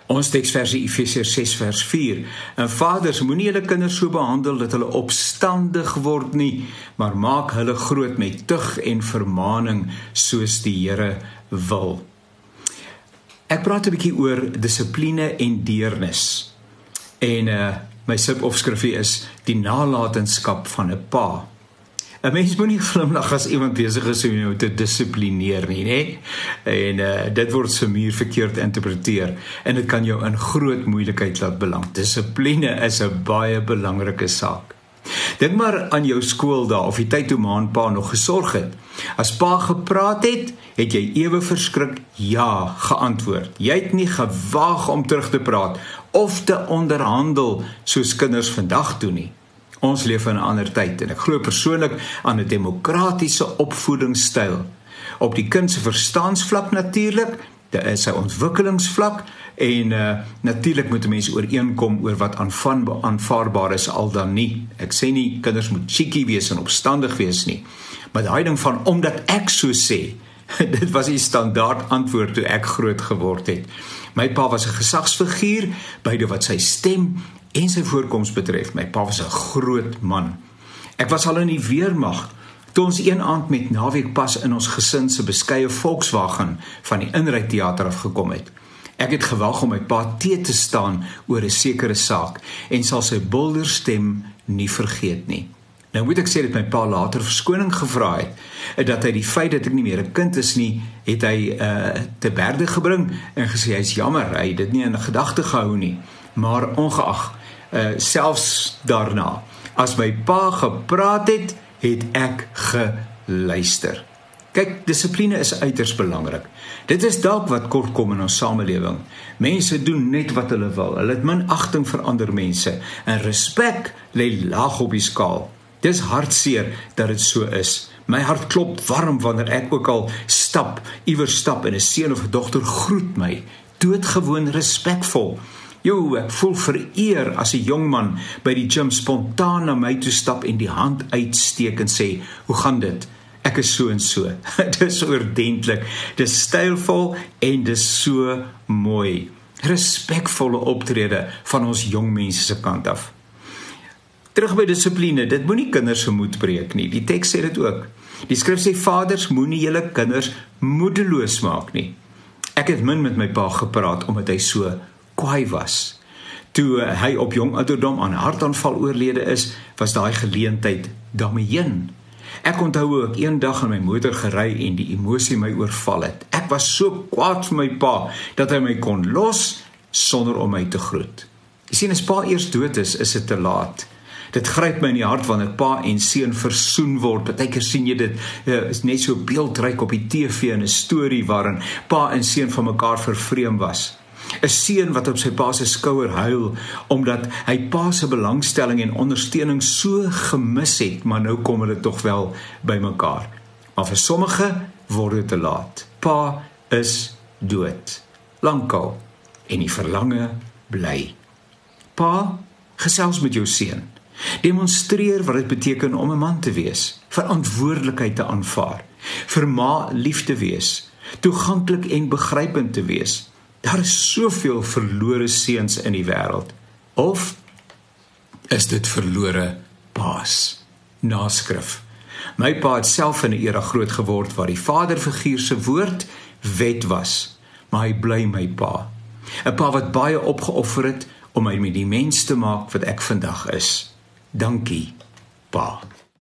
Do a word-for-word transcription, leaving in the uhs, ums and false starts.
Ons teksversie Efesiërs ses vers vier. En vaders, moenie julle kinders so behandel dat hulle opstandig word nie, maar maak hulle groot met tug en vermaning soos die Here wil. Ek praat 'n bietjie oor dissipline en deernis. En uh, my subopskrifie is die nalatenskap van 'n pa. 'n Mens moet nie glimlag as iemand besig is om jou te dissiplineer nie, né? En uh, dit word so muur verkeerd interpreteer en dit kan jou in groot moeilikheid laat beland. Dissipline is 'n baie belangrike saak. Dink maar aan jou skooldae of die tyd toe ma en pa nog gesorg het. As pa gepraat het, het jy ewe verskrik ja geantwoord. Jy het nie gewaag om terug te praat of te onderhandel soos kinders vandag doen nie. Ons leef in 'n ander tyd en ek glo persoonlik aan 'n demokratiese opvoedingsstyl. Op die kind se verstaansvlak natuurlik, dit is sy ontwikkelingsvlak en uh, natuurlik moet 'n mens ooreenkom oor wat aanvaarbaar is al dan nie. Ek sê nie kinders moet cheeky wees en opstandig wees nie, maar daai ding van omdat ek so sê, dit was die standaard antwoord toe ek groot geword het. My pa was 'n gesagsfiguur, beide wat sy stem en sy voorkoms betref. My pa was 'n groot man. Ek was al in die weermag toe ons een aand met naweekpas in ons gesin se beskeie Volkswagen van die inryteater afgekom het. Ek het gewag om my pa te te staan oor 'n sekere saak en sal sy bulderstem nie vergeet nie. Nou moet ek sê dat my pa later verskoning gevra het, dat hy die feit dat ek nie meer 'n kind is nie, het hy uh, te berde gebring en gesê hy is jammer, hy het dit nie in gedagte gehou nie. Maar ongeag, uh, selfs daarna, as my pa gepraat het, het ek geluister. Kyk, dissipline is uiters belangrik. Dit is dalk wat kort kom in ons samelewing. Mense doen net wat hulle wil. Hulle het minagting vir ander mense en respek lê laag op die skaal. Dis hartseer dat dit so is. My hart klop warm wanneer ek ook al stap, iewers stap en 'n seun of 'n dogter groet my, doodgewoon respekvol. Jo, ek voel vereer as 'n jong man by die gym spontaan na my toe stap en die hand uitsteek en sê, hoe gaan dit? Ek is so en so. Dis oordentlik, dis stylvol en dis so mooi. Respekvolle optrede van ons jong mense se kant af. Terug by dissipline, dit moenie kinders se moed breek nie. Die teks sê dit ook. Die skrif sê, vaders, moenie julle kinders moedeloos maak nie. Ek het min met my pa gepraat, omdat hy so kwaai was. Toe hy op jong ouderdom aan 'n hartaanval oorlede is, was daai geleentheid daarmee heen. Ek onthou ook eendag in my motor gery en die emosie my oorval het. Ek was so kwaad vir my pa, dat hy my kon los, sonder om my te groet. Jy sien, as pa eers dood is, is dit te laat. Dit gryp my in die hart wanneer pa en seun versoen word. Partykeer sien jy dit uh, is net so beeldryk op die T V in 'n storie waarin pa en seun van mekaar vervreem was. 'n Seun wat op sy pa se skouer huil omdat hy pa se belangstelling en ondersteuning so gemis het, maar nou kom hulle tog wel by mekaar. Maar vir sommige word dit te laat. Pa is dood. Lankal en die verlange bly. Pa, gesels met jou seun. Demonstreer wat dit beteken om 'n man te wees, verantwoordelikheid te aanvaar, vir ma lief te wees, toeganklik en begrypend te wees. Daar is soveel verlore seuns in die wêreld. Of is dit verlore paas? Naskrif. My pa het self in 'n era groot geword waar die vaderfiguur se woord wet was, maar hy bly my pa. 'n Pa wat baie opgeoffer het om my met die mens te maak wat ek vandag is. Dankie, pa.